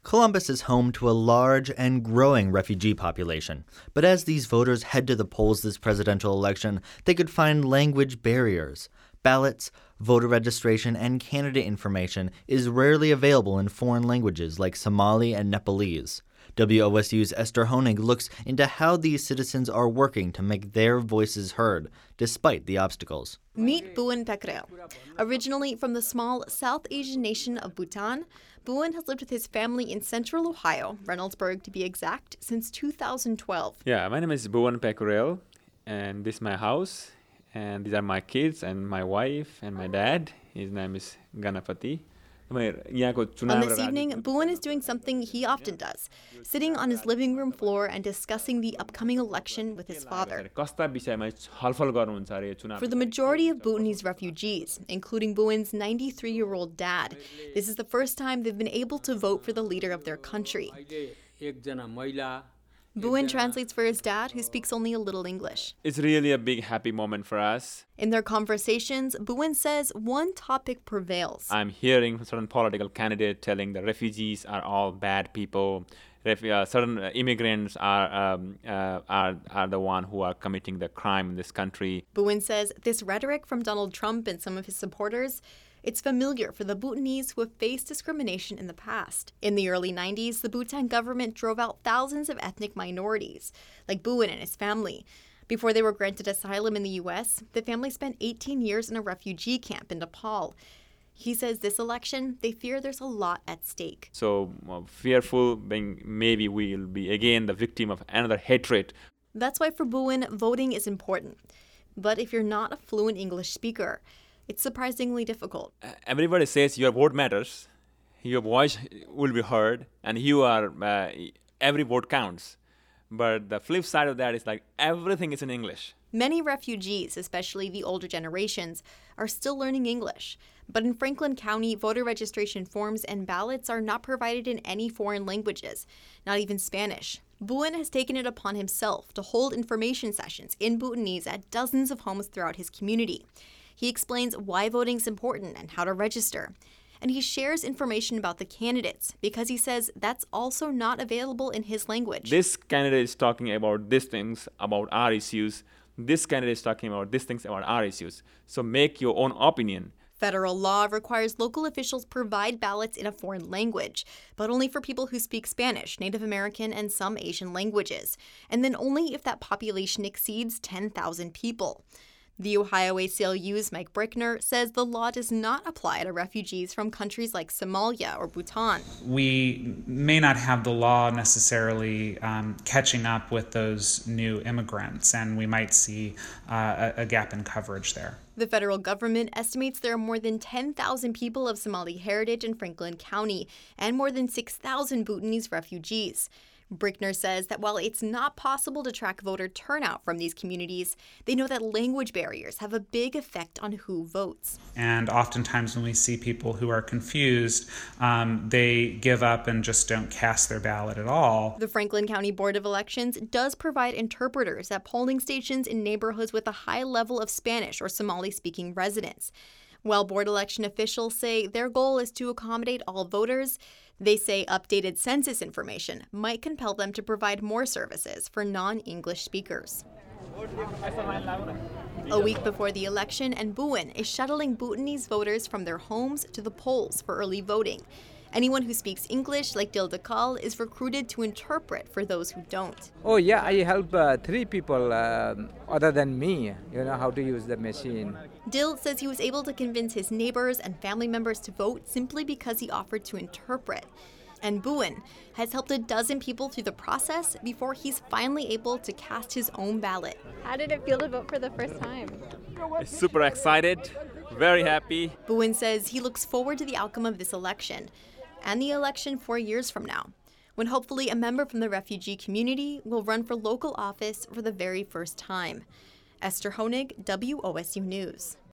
Columbus is home to a large and growing refugee population, but as these voters head to the polls this presidential election, they could find language barriers. Ballots, voter registration, and candidate information is rarely available in foreign languages like Somali and Nepalese. WOSU's Esther Honig looks into how these citizens are working to make their voices heard, despite the obstacles. Meet Buin Pekrel. Originally from the small South Asian nation of Bhutan, Buin has lived with his family in central Ohio, Reynoldsburg to be exact, since 2012. Yeah, my name is Buin Pekrel, and this is my house, and these are my kids and my wife and my dad. His name is Ganapati. On this evening, Buin is doing something he often does, sitting on his living room floor and discussing the upcoming election with his father. For the majority of Bhutanese refugees, including Buin's 93-year-old dad, this is the first time they've been able to vote for the leader of their country. Buin translates for his dad, who speaks only a little English. It's really a big happy moment for us. In their conversations, Buin says one topic prevails. I'm hearing from certain political candidate telling the refugees are all bad people. Certain immigrants are the one who are committing the crime in this country. Buin says this rhetoric from Donald Trump and some of his supporters, it's familiar for the Bhutanese who have faced discrimination in the past. In the early 90s, the Bhutan government drove out thousands of ethnic minorities, like Buin and his family. Before they were granted asylum in the U.S., the family spent 18 years in a refugee camp in Nepal. He says this election, they fear there's a lot at stake. So fearful, being maybe we'll be again the victim of another hatred. That's why for Buin, voting is important. But if you're not a fluent English speaker, it's surprisingly difficult. Everybody says your vote matters, your voice will be heard, and every vote counts. But the flip side of that is like everything is in English. Many refugees, especially the older generations, are still learning English. But in Franklin County, voter registration forms and ballots are not provided in any foreign languages, not even Spanish. Buin has taken it upon himself to hold information sessions in Bhutanese at dozens of homes throughout his community. He explains why voting is important and how to register. And he shares information about the candidates because he says that's also not available in his language. This candidate is talking about these things, about our issues. This candidate is talking about these things, about our issues. So make your own opinion. Federal law requires local officials provide ballots in a foreign language, but only for people who speak Spanish, Native American, and some Asian languages. And then only if that population exceeds 10,000 people. The Ohio ACLU's Mike Brickner says the law does not apply to refugees from countries like Somalia or Bhutan. We may not have the law necessarily catching up with those new immigrants, and we might see a gap in coverage there. The federal government estimates there are more than 10,000 people of Somali heritage in Franklin County and more than 6,000 Bhutanese refugees. Brickner says that while it's not possible to track voter turnout from these communities, they know that language barriers have a big effect on who votes. And oftentimes when we see people who are confused, they give up and just don't cast their ballot at all. The Franklin County Board of Elections does provide interpreters at polling stations in neighborhoods with a high level of Spanish or Somali-speaking residents. While board election officials say their goal is to accommodate all voters, they say updated census information might compel them to provide more services for non-English speakers. A week before the election, and Buin is shuttling Bhutanese voters from their homes to the polls for early voting. Anyone who speaks English, like Dil Dakal, is recruited to interpret for those who don't. Oh yeah, I help 3 people other than me, how to use the machine. Dil says he was able to convince his neighbors and family members to vote simply because he offered to interpret. And Buin has helped a dozen people through the process before he's finally able to cast his own ballot. How did it feel to vote for the first time? Super excited, very happy. Buin says he looks forward to the outcome of this election and the election 4 years from now, when hopefully a member from the refugee community will run for local office for the very first time. Esther Honig, WOSU News.